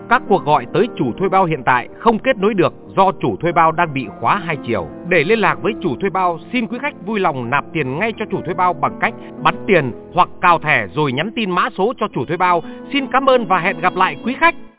các cuộc gọi tới chủ thuê bao hiện tại không kết nối được do chủ thuê bao đang bị khóa hai chiều. Để liên lạc với chủ thuê bao, xin quý khách vui lòng nạp tiền ngay cho chủ thuê bao bằng cách bắn tiền hoặc cào thẻ rồi nhắn tin mã số cho chủ thuê bao. Xin cảm ơn và hẹn gặp lại quý khách.